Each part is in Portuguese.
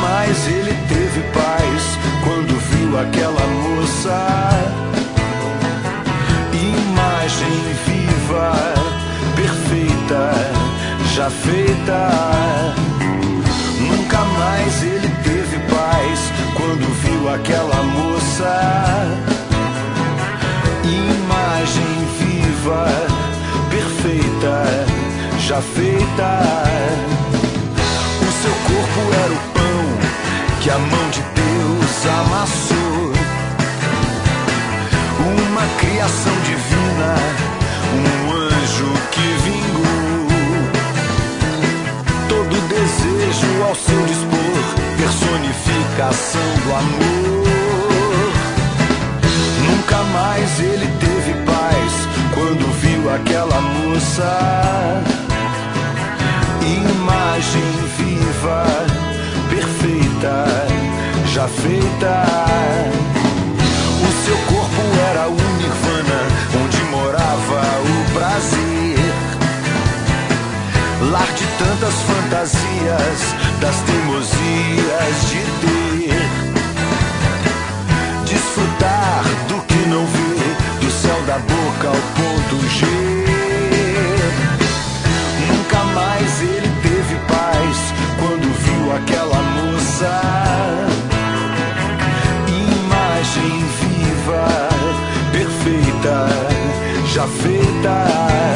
mais ele teve paz quando viu aquela moça. Imagem viva, perfeita, já feita. Nunca mais ele teve paz quando viu aquela moça. Imagem viva, perfeita, já feita. O seu corpo era o pão que a mão de Deus amassou. Uma criação divina, um anjo que vingou. Todo desejo ao seu dispor, personificação do amor. Nunca mais ele teve paz quando viu aquela moça. Imagem viva, perfeita, já feita. O seu corpo era o nirvana, onde morava o prazer. Lar de tantas fantasias, das teimosias de ter. Desfrutar do que não vê, do céu da boca ao ponto G. Nunca mais ele teve paz quando viu aquela moça. Imagem viva, perfeita, já feita.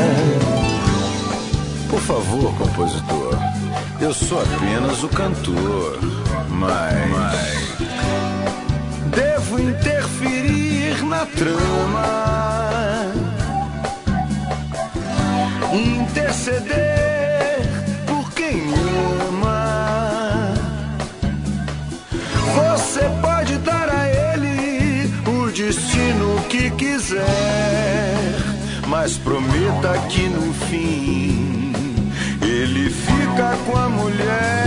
Por favor, compositor, eu sou apenas o cantor, mas devo interferir na trama, interceder por quem ama. Você pode dar a ele o destino que quiser, mas prometa que no fim ele fica com a mulher.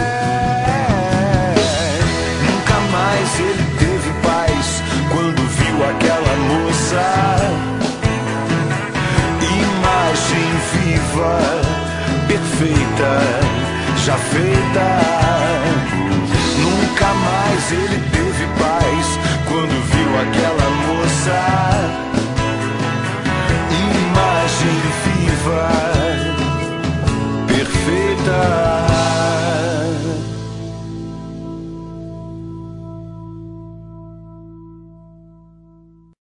Nunca mais ele teve paz quando viu aquela moça. Imagem viva, perfeita, já feita.